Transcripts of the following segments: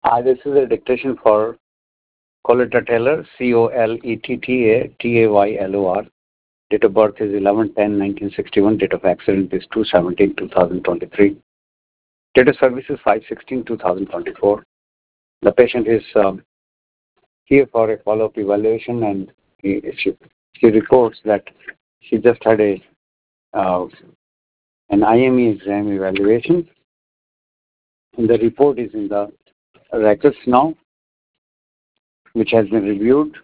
This is a dictation for Coletta Taylor, Coletta Taylor. Date of birth is 11/10/1961. Date of accident is 2/17/2023. Date of service is 5/16/2024. The patient is here for a follow-up evaluation, and she reports that she just had an IME exam evaluation, and the report is in the records now, which has been reviewed.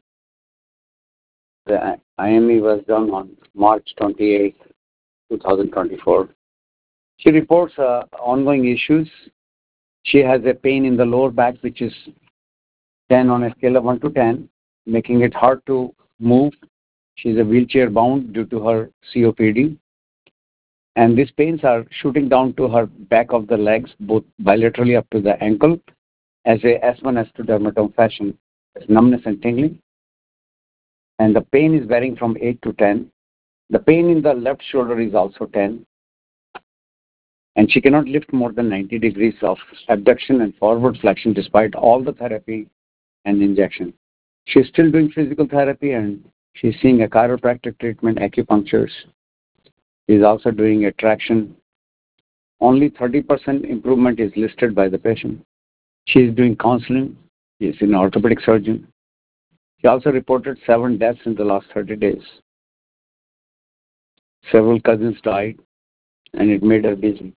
The IME was done on March 28, 2024. She reports ongoing issues. She has a pain in the lower back, which is 10 on a scale of 1 to 10, making it hard to move. She's a wheelchair bound due to her COPD. And these pains are shooting down to her back of the legs, both bilaterally up to the ankle, as a S1, S2 dermatome fashion. It's numbness and tingling. And the pain is varying from 8 to 10. The pain in the left shoulder is also 10. And she cannot lift more than 90 degrees of abduction and forward flexion despite all the therapy and injection. She's still doing physical therapy, and she's seeing a chiropractic treatment, acupunctures. She's also doing a traction. Only 30% improvement is listed by the patient. She is doing counseling. She is an orthopedic surgeon. She also reported 7 deaths in the last 30 days. Several cousins died, and it made her busy.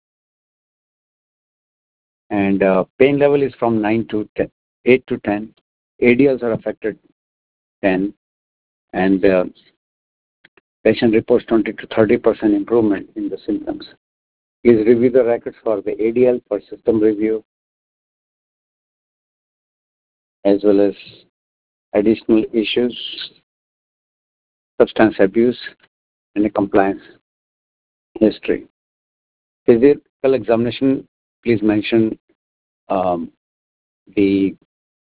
And pain level is from 9 to 10, 8 to 10. ADLs are affected 10, and patient reports 20 to 30% improvement in the symptoms. Please review the records for the ADL for system review, as well as additional issues, substance abuse, and a compliance history. Physical examination, please mention the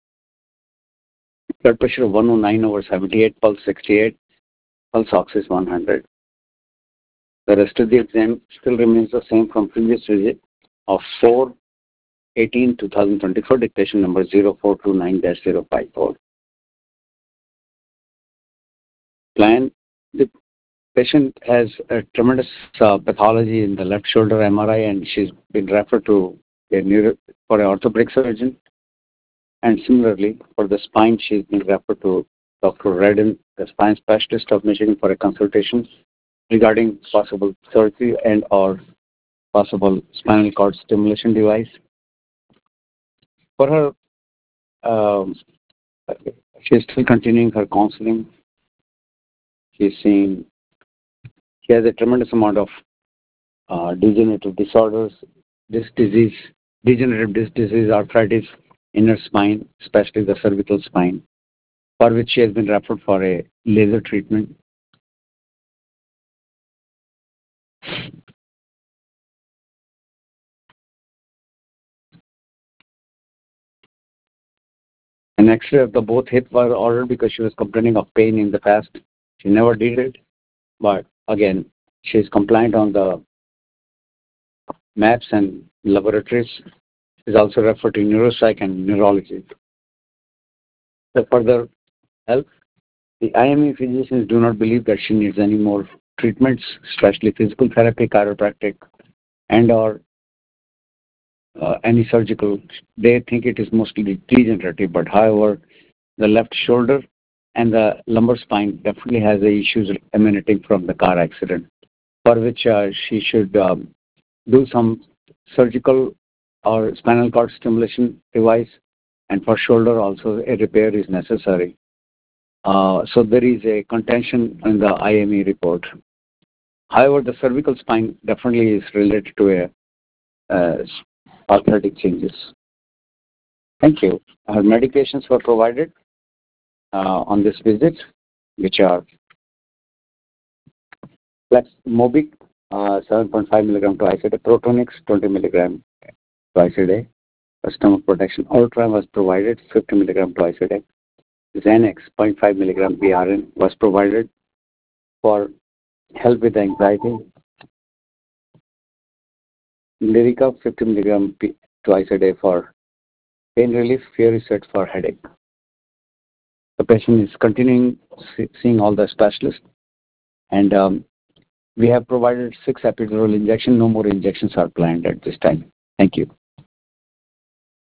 blood pressure of 109/78, pulse 68, pulse ox is 100. The rest of the exam still remains the same from previous visit of 4/18/2024, dictation number 0429-054. Plan. The patient has a tremendous pathology in the left shoulder MRI, and she's been referred to for an orthopedic surgeon. And similarly, for the spine, she's been referred to Dr. Redden, the spine specialist of Michigan, for a consultation regarding possible surgery and or possible spinal cord stimulation device. For her, she's still continuing her counseling. She has a tremendous amount of degenerative disorders, degenerative disc disease, arthritis in her spine, especially the cervical spine, for which she has been referred for a laser treatment. An X-ray of the both hips were ordered because she was complaining of pain in the past. She never did it, but again, she is compliant on the maps and laboratories. She is also referred to neuropsych and neurology. For further help, the IME physicians do not believe that she needs any more treatments, especially physical therapy, chiropractic, and or any surgical. They think it is mostly degenerative, but however, the left shoulder and the lumbar spine definitely has the issues emanating from the car accident, for which she should do some surgical or spinal cord stimulation device, and for shoulder also a repair is necessary. So there is a contention in the IME report. However, the cervical spine definitely is related to arthritic changes. Thank you. Her medications were provided on this visit, which are Mobic 7.5 milligram twice a day, Protonix 20 milligram twice a day. Stomach protection Ultram was provided 50 milligram twice a day. Xanax 0.5 milligram BRN was provided for help with anxiety. Lyrica 50 milligram twice a day for pain relief. Here is set for headache. The patient is continuing seeing all the specialists, and we have provided 6 epidural injection. No more injections are planned at this time. Thank you.